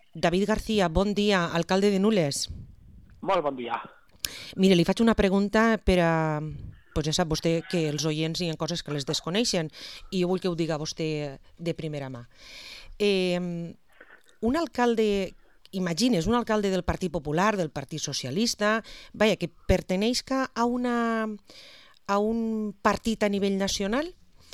David García, bon dia, alcalde de Nules. Molt bon dia. Mire, li faig una pregunta per a... Pues ja sap vostè que els oients hi ha coses que les desconeixen i jo vull que ho diga vostè de primera mà. Un alcalde, imagines, un alcalde del Partit Popular, del Partit Socialista, que perteneix a un partit a nivell nacional,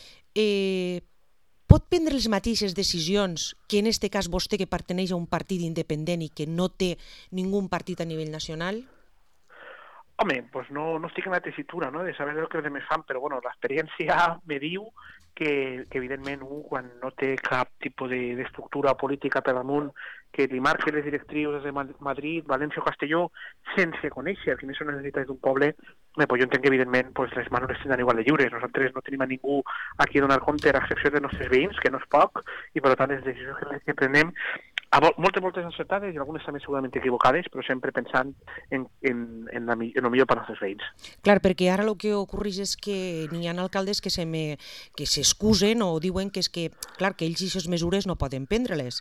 pot prendre les mateixes decisions que en aquest cas vostè que perteneix a un partit independent i que no té ningú partit a nivell nacional? Home, doncs no estic en la tessitura, no?, de saber el que els altres fan, però bueno, l'experiència me diu que evidentment quan no té cap tipus d'estructura política per damunt que li marqui les directrius des de Madrid, València o Castelló sense conèixer quines són les necessitats d'un poble, jo entenc que evidentment les mans les tindran igual de lliures. Nosaltres no tenim a ningú a qui donar compte a l'excepció dels nostres veïns, que no és poc, i per tant les decisions que prenem moltes encertades i algunes també segurament equivocades, però sempre pensant en el millor per als nostres veïns. Clar, perquè ara el que ocorreix és que n'hi ha alcaldes que s'excusen o diuen que és que, clar, que ells aquestes mesures no poden prendre-les.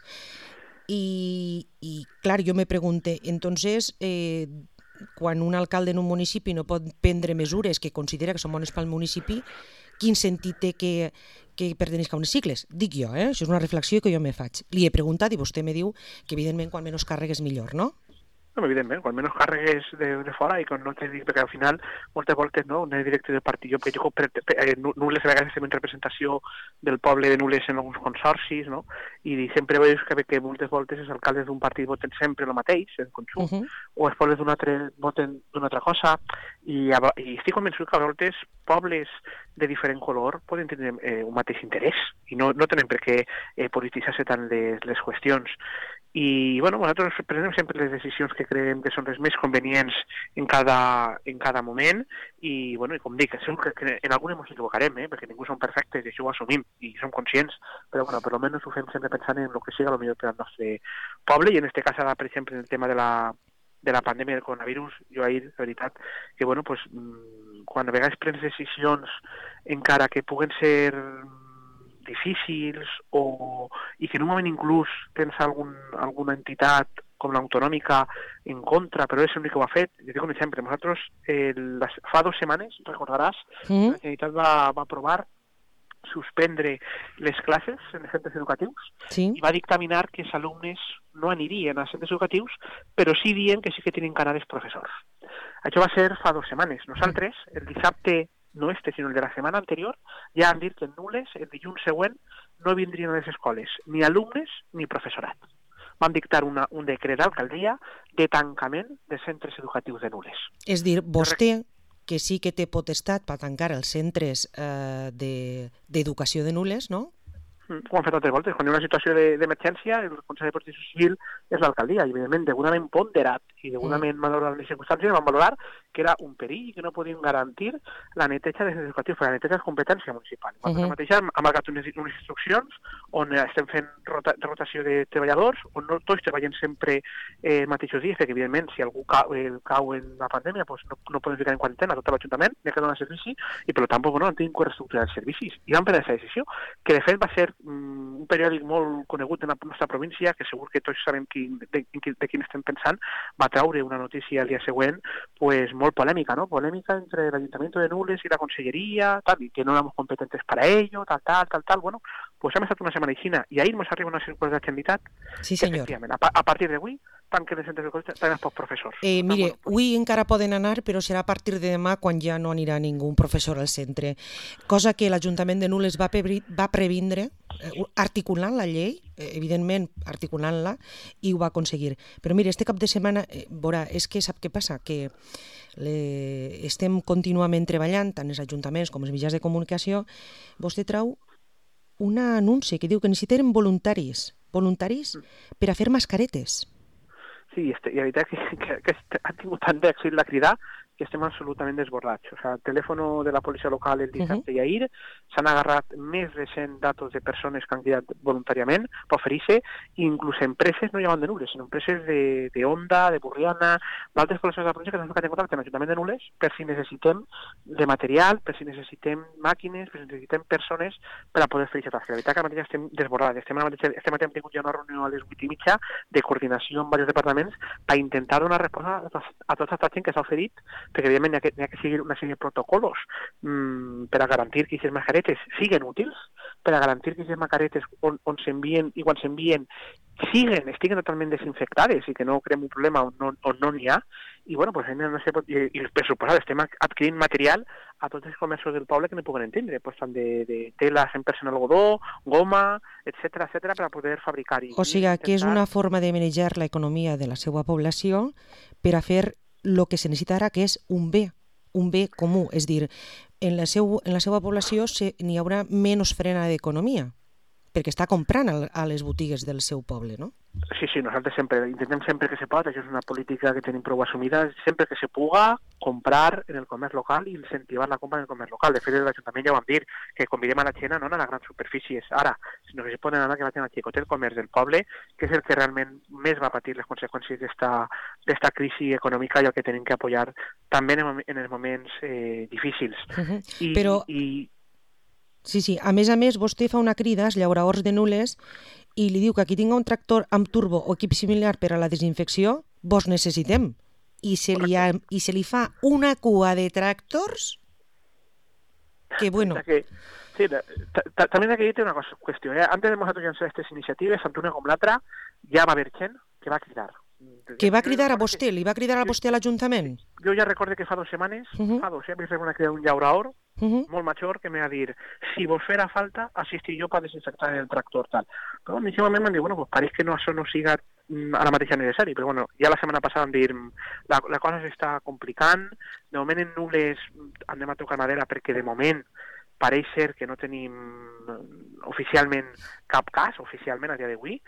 I clar, jo me pregunto, entonces, quan un alcalde en un municipi no pot prendre mesures que considera que són bones pel municipi, quin sentit té que perteneix a unes sigles? Dic jo, això és una reflexió que jo me faig. Li he preguntat i vostè me diu que evidentment quan menys càrregues millor, no? No, evidentment, quan menys càrregues de fora i quan no te dic, perquè al final moltes voltes no és directe del partit. Jo Nules a vegades estem en representació del poble de Nules en alguns consorcis, no? I sempre veus que moltes voltes els alcaldes d'un partit voten sempre el mateix, en conjunt, o els pobles d'un altre voten d'una altra cosa, i estic convençut que a voltes pobles de diferent color poden tenir un mateix interès i no tenen per què polititzar-se tant les qüestions. I nosaltres prenem sempre les decisions que creiem que són les més convenients en cada moment i com dic, segur que en algunes ens equivocarem, perquè ningú som perfectes i això ho assumim i som conscients, però per almenys ho fem sempre pensant en el que sigui el millor per al nostre poble i en aquest cas ara, per exemple, en el tema de la pandèmia del coronavirus, jo ahir, la veritat, que quan a vegades prens decisions encara que puguen ser difícils i que en un moment inclús tens alguna entitat com l'autonòmica en contra, però és l'únic que ho ha fet. Jo dic un exemple. Nosaltres fa 2 setmanes, recordaràs, la Generalitat va aprovar suspendre les classes en els centres educatius i va dictaminar que els alumnes no anirien als centres educatius, però sí dient que sí que tenen que anar els professors. Això va ser fa 2 setmanes. Nosaltres, el dissabte no sinó el de la setmana anterior, ja han dit que en Nules, el dilluns següent, no vindrien a les escoles ni alumnes ni professorat. Vam dictar un decret d'alcaldia de tancament de centres educatius de Nules. És dir, vostè, que sí que té potestat per tancar els centres d'educació de Nules, no? Ho han fet altres voltes. Quan hi ha una situació d'emergència, el Consell de Protecció Civil és l'alcaldia. I, evidentment, degudament ponderat i degudament valorat les circumstàncies, vam valorar que era un perill i que no podíem garantir la neteja dels educatius, perquè la neteja és competència municipal. Nosaltres mateix hem marcat unes instruccions on estem fent rotació de treballadors, on no tots treballen sempre mateixos dies, perquè, evidentment, si algú cau en la pandèmia, no podem ficar en quarantena tot l'Ajuntament, n'hi ha que donar servei, i per tant, no tenim que reestructurar els servicis. I vam prendre aquesta decisió, que de fet va ser un periòdic molt conegut en la nostra província, que segur que tots sabem de quin estem pensant, va traure una notícia el dia següent molt polèmica, ¿no? Polèmica entre l'Ajuntament de Nules i la Conselleria, i que no éramos competentes para ello, tal. Bueno, pues hem estat una setmana aixina i ahir ens arriba una circular de la Generalitat que, efectivament, a partir d'avui, tanquen els centres educatius, tant els pocs professors. Mire, avui encara poden anar, però serà a partir de demà quan ja no anirà ningú professor al centre. Cosa que l'Ajuntament de Nules va previndre, articulant la llei, evidentment articulant-la, i ho va aconseguir. Però mire, este cap de setmana, és que sap què passa? Que estem contínuament treballant, tant els ajuntaments com els mitjans de comunicació. Vostè trau un anunci que diu que necessitem voluntaris per a fer mascaretes. Sí, i la veritat que ha tingut tant d'èxit la crida que estem absolutament desbordats. O sigui, el telèfon de la policia local el dissabte i ahir s'han agarrat més de 100 datos de persones que han cridat voluntàriament per oferir-se, i inclús empreses no llaman de Nules, sinó empreses de Onda, de Burriana, d'altres poblacions de la província que s'han ficat en contacte amb l'Ajuntament de Nules per si necessitem de material, per si necessitem màquines, per si necessitem persones per a poder fer aquesta tasca. La veritat que ara mateix estem desbordats. Este matí hem tingut ja una reunió a les 8:30 de coordinació amb diversos departaments per intentar donar resposta a tota aquesta gent que s'ha oferit, perquè evidentment hi ha que seguir una sèrie de protocols per a garantir que aquestes mascaretes siguin útils, per a garantir que aquestes mascaretes on s'envien i quan s'envien estiguen totalment desinfectades i que no creem un problema on no n'hi ha. I bueno, pues, no sé, i per suposat estem adquirint material a tots els comerços del poble que no puguen entendre, pues, tant de tela 100% algodó, goma, etcètera, per a poder fabricar. O sigui, que és una forma de manejar l'economia de la seva població per a fer el que se necessita ara, que és un bé comú. És dir, en la seva població n'hi haurà menys frena d'economia, perquè està comprant a les botigues del seu poble, no? Sí, nosaltres intentem sempre que se pot, això és una política que tenim prou assumida, sempre que se puga comprar en el comerç local i incentivar la compra en el comerç local. De fet, l'Ajuntament ja ho vam dir, que convidem a la gent no a les grans superfícies ara, sinó que se poden anar que vagin al xicotet comerç del poble, que és el que realment més va patir les conseqüències d'esta crisi econòmica i el que tenim que apoyar també en els moments difícils. Però... Sí, a més, vostè fa una crida als llauraors de Nules i li diu que qui tinga un tractor amb turbo o equip similar per a la desinfecció, vos necessitem. I se li fa una cua de tractors que, bueno... Sí, també aquí té una qüestió. Antes de nosaltres llançar aquestes iniciatives, tant una com l'altra, ja va haver gent que va cridar. Que va cridar a vostè? Li va cridar a vostè a l'Ajuntament? Jo ja recordo que fa 2 setmanes, vaig rebre una crida d'un llauraor molt major que me va dir, si vos farà falta, assistir jo per desinfectar el tractor, tal. Però en aquest moment m'han dit, bueno, pues pareix que no, això no siga ara mateix necessari, però bueno, ja la setmana passada vam dir, la cosa s'està complicant, de moment en Nules anem a tocar madera perquè de moment pareix ser que no tenim oficialment cap cas, oficialment a dia d'avui,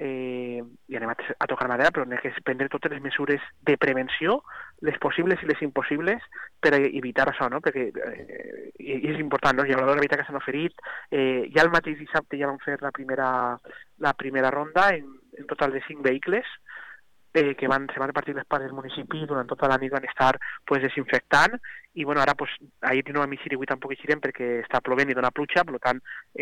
i anem a tocar madera, però hem de prendre totes les mesures de prevenció, les possibles i les impossibles, per evitar això, no? Perquè és important, no? Els llauradors de veritat que s'han oferit, ja el mateix dissabte ja vam fer la primera ronda en total de 5 vehicles, que se van repartir les parts del municipi, durant tota la nit van estar desinfectant, i bueno, ara ahir no vam eixir i avui tampoc eixirem perquè està plovent i dona pluja, per tant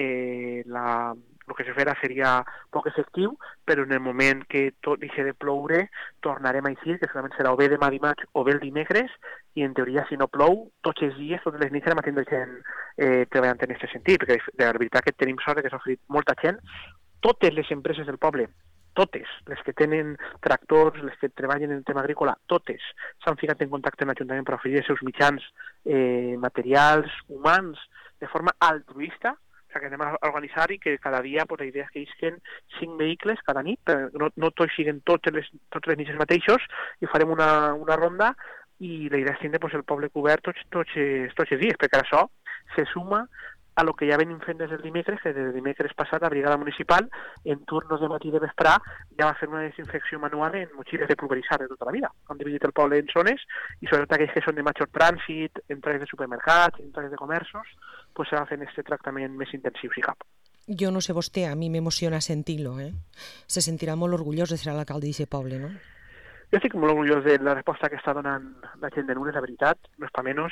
el que se farà seria poc efectiu, però en el moment que tot deixi de ploure tornarem a eixir, que segurament serà o bé demà dimarts o bé el dimecres, i en teoria si no plou, tots els dies, totes les nits anem a tindre gent treballant en aquest sentit, perquè de veritat que tenim sort que s'ha oferit molta gent, totes les empreses del poble, totes, les que tenen tractors, les que treballen en el tema agrícola, totes s'han ficat en contacte amb l'Ajuntament per oferir els seus mitjans materials, humans, de forma altruista, o sigui, que anem a organitzar i que cada dia la idea és que isquen 5 vehicles cada nit, no tots siguen totes les nits els mateixos, i farem una ronda, i la idea és tindre el poble cobert tots els dies, perquè això se suma a lo que ja venim fent des del dimecres, que des del dimecres passat la brigada municipal, en turnos de matí i de vesprà, ja va fer una desinfecció manual en motxilles de pulveritzar de tota la vida. Han dividit el poble en zones, i sobretot aquells que són de major trànsit, entrades de supermercats, entrades de comerços, pues se va fent aquest tractament més intensiu, si cap. Jo no sé vostè, a mi m'emociona sentir-lo, Se sentirà molt orgullós de ser l'alcalde d'aquest poble, no? Jo estic molt orgullós de la resposta que està donant la gent de Nules, la veritat, no és pa menys,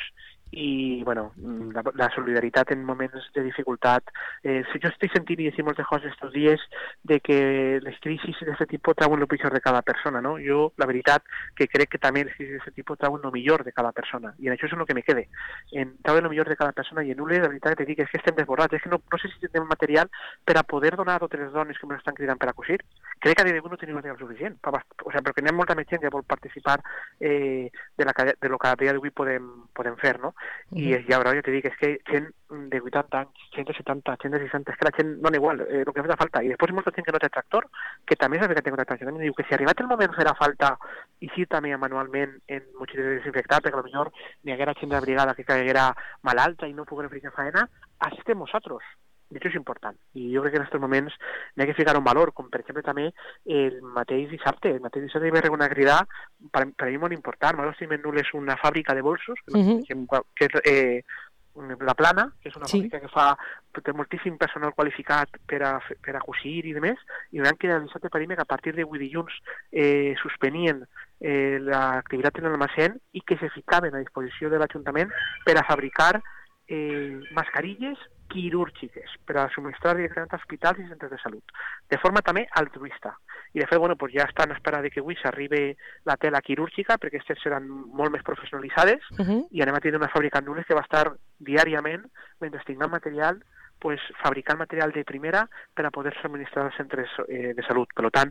i bueno, la solidaritat en moments de dificultat. Jo estic sentint i decir moltes coses estos dies de que les crisis d'aquest tipus trauen el pitjor de cada persona, no? Jo, la veritat, que crec que també les crisis d'aquest tipus trauen el millor de cada persona, i en això és el que me quede. Trauen el millor de cada persona, i en Nules, la veritat, te dic, és que estem desbordats, és que no sé si tindrem material per a poder donar a totes les dones que ens estan cridant per a cosir. Crec que a dia d'avui no tenim material suficient, perquè n'hi ha molta més gent que vol participar de lo que a dia d'avui podem fer, no? I ja te dic, és que gent de 80 anys, gent de 70, gent de 60, és que la gent no n'hi igual, el que fa falta. I després molta gent que no té tractor, que també és que té tractor. També diu que si arribat el moment farà falta, i sí també manualment en motxilles de desinfectar, perquè potser n'hi haguera gent de la brigada que caiguera malalta i no poguera fer faena, així estem nosaltres. I això és important. I jo crec que en aquests moments n'hi ha que ficar un valor, com per exemple també el mateix dissabte. El mateix dissabte hi va haver una crida per a mi molt important. Nosaltres tenim en Nules una fàbrica de bolsos, que és la Plana, que és una fàbrica que té moltíssim personal qualificat per a cosir i demés, i vam que el dissabte per que a partir d'avui dilluns suspenien l'activitat en l'almacén i que se ficaven a disposició de l'Ajuntament per a fabricar mascarilles quirúrgiques per a subministrar directament a hospitals i centres de salut, de forma també altruista. I de fet, ja estan a espera que avui s'arribi la tela quirúrgica, perquè aquestes seran molt més professionalitzades, i anem a tenir una fàbrica en Nules que va estar diàriament, mentre tinguem material, fabricant material de primera per a poder subministrar als centres de salut. Per tant,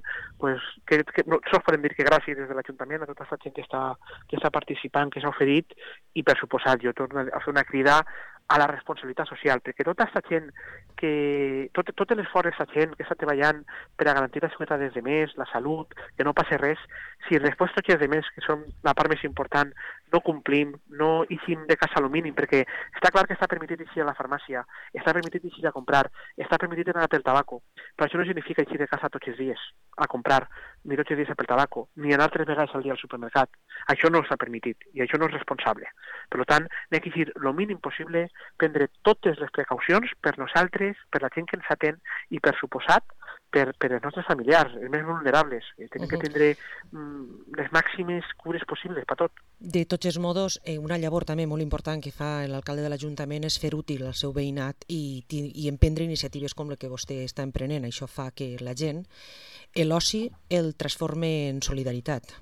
sols podem dir que gràcies des de l'Ajuntament a tota aquesta gent que està participant, que s'ha oferit, i per suposat jo torno a fer una crida a la responsabilitat social, perquè tota aquesta gent tot l'esforç d'aquesta gent que està treballant per a garantir la seguretat dels demés, la salut, que no passi res, si després tots els demés, que són la part més important, no complim, no eixim de casa a lo mínim, perquè està clar que està permitit eixir a la farmàcia, està permitit eixir a comprar, està permitit anar pel tabaco, però això no significa eixir de casa tots els dies a comprar, ni tots els dies a pel tabaco, ni anar 3 vegades al dia al supermercat. Això no s'ha permitit, i això no és responsable. Per tant, n'hi ha que eixir el mínim possible, prendre totes les precaucions per nosaltres, per la gent que ens atén i, per suposat, per els nostres familiars, els més vulnerables. Tenim que tindre les màximes cures possibles per tot. De tots els modos, una llavor també molt important que fa l'alcalde de l'Ajuntament és fer útil al seu veïnat i emprendre iniciatives com la que vostè està emprenent. Això fa que la gent, l'oci, el transforme en solidaritat.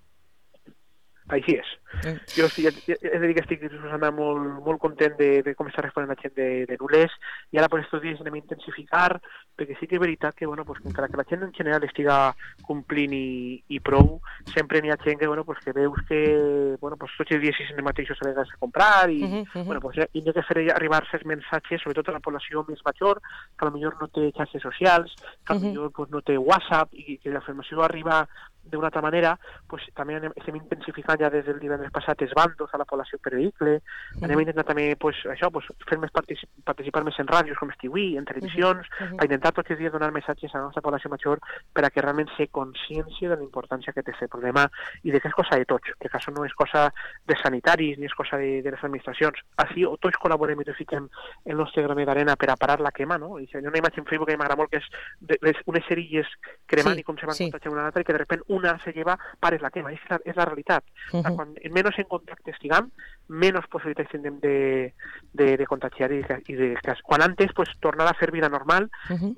Així és. Jo he de dir que estic molt content de com està responent la gent de Nules, i ara per aquests dies anem a intensificar, perquè sí que és veritat que, que encara que la gent en general estiga complint i prou, sempre n'hi ha gent que veus que tots els dies els mateixos s'ha de comprar, i hem de fer arribar certs missatges, sobretot a la població més major, que potser no té xarxes socials, que potser no té WhatsApp, i que la informació arriba d'una altra manera, també estem intensificant ja des del divendres passat els bandos a la població per vehicle, anem a intentar també fer més participar més en ràdios com Estiuí, en televisions, per intentar tots els dies donar missatges a la nostra població major per a que realment se consciència de la importància que té aquest problema i de que és cosa de tots, que això no és cosa de sanitaris ni és cosa de les administracions. Així tots col·laborem i fiquem el nostre graner d'arena per a parar la quema, no? I hi ha una imatge en Facebook que m'agrada molt, que és unes cerilles cremant i com se van contagiar una altra, i que de repente una se lleva, pares la quema. És la realitat. Quan menys en contacte estiguem, menys possibilitats tindrem de contagiar i quan antes tornar a fer vida normal,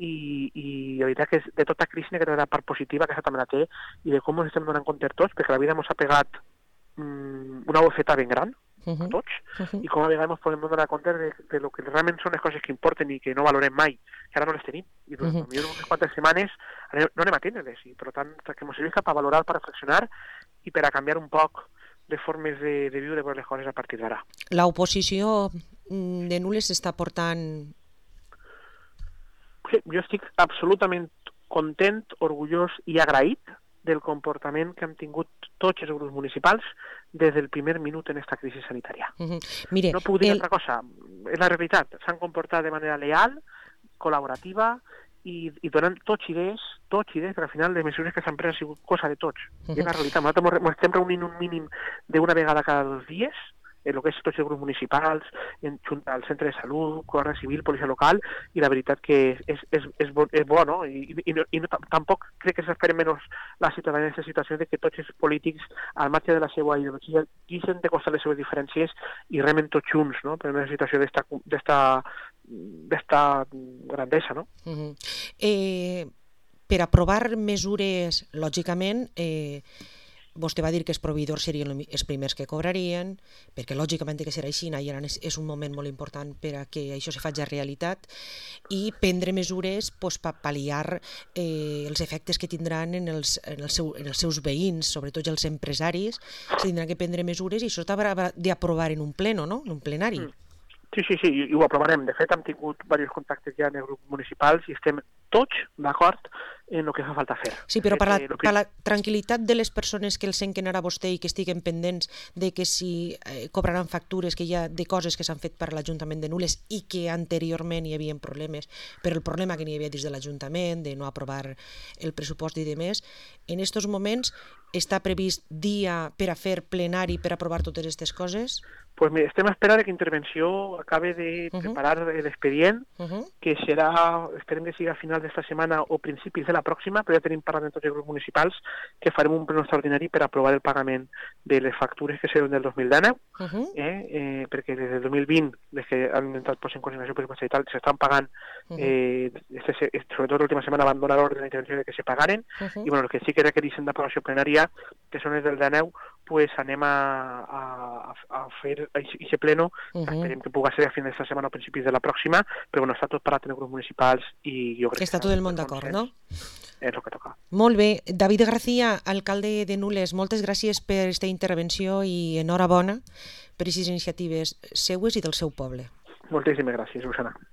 i la veritat que de tota crisi n'hi ha una part positiva, que aquesta també la té, i de com ens estem donant compte tots, perquè la vida ens ha pegat una bofeta ben gran a tots, i com a vegades ens podem donar compte de lo que realment són les coses que importen i que no valorem mai, que ara no les tenim, i potser unes quantes setmanes no anem a tindre-les, i per tant que ens serveix per valorar, per reflexionar i per a canviar un poc de formes de viure les coses a partir d'ara. L'oposició de Nules està portant... Sí, jo estic absolutament content, orgullós i agraït del comportament que han tingut tots els grups municipals des del primer minut en aquesta crisi sanitària. Mire, no puc dir altra cosa, és la realitat. S'han comportat de manera leal, col·laborativa i donant tots idees, perquè al final les mesures que s'han pres han sigut cosa de tots. És la realitat. Nosaltres ens estem reunint un mínim d'una vegada cada 2 dies, en el que és tots els grups municipals, al centre de salut, Guàrdia Civil, policia local, i la veritat que és bo, no? I tampoc crec que s'esperi menys la ciutadania en aquesta situació de que tots els polítics, al marge de la seva ideologia, guisen de costar les seves diferències i remen tots junts, no? Per una situació d'esta grandesa, no? Per aprovar mesures, lògicament, vostè va dir que els proveïdors serien els primers que cobrarien, perquè lògicament que serà així, i ara és un moment molt important per a que això se faci realitat, i prendre mesures per pal·liar els efectes que tindran en els seus veïns, sobretot els empresaris, tindran que prendre mesures, i això s'haurà d'aprovar en un pleno, no? En un plenari. Sí, i ho aprovarem. De fet, hem tingut diversos contactes ja en els grups municipals i estem tots d'acord en el que fa falta fer. Sí, però per la tranquil·litat de les persones que el senten ara vostè i que estiguen pendents de que si cobraran factures que hi ha de coses que s'han fet per l'Ajuntament de Nules i que anteriorment hi havia problemes, però el problema que n'hi havia dins de l'Ajuntament, de no aprovar el pressupost i demés, en aquests moments està previst dia per a fer plenari per aprovar totes aquestes coses? Pues mira, estem a espera que Intervenció acabe de preparar l'expedient, que serà, esperem que sigui a final d'esta setmana o principis de la pròxima, però ja tenim parlat amb tots els grups municipals que farem un pleno extraordinari per aprovar el pagament de les factures que seran del 2019, perquè des del 2020, des que han entrat en consignació pressupostària i tal, s'estan pagant, sobretot l'última setmana van donar ordre de la intervenció de que se pagaren, i bueno, el que sí que requereixen d'aprovació plenària, que són els del 19, pues anem a fer aquest pleno, esperem que pugui ser a fin d'esta setmana o principis de la pròxima, però bueno, està tot parat en els grups municipals i jo crec que està tot el món d'acord, no? És el que toca. Molt bé. David García, alcalde de Nules, moltes gràcies per aquesta intervenció i enhorabona per aquestes iniciatives seues i del seu poble. Moltíssimes gràcies, Susana.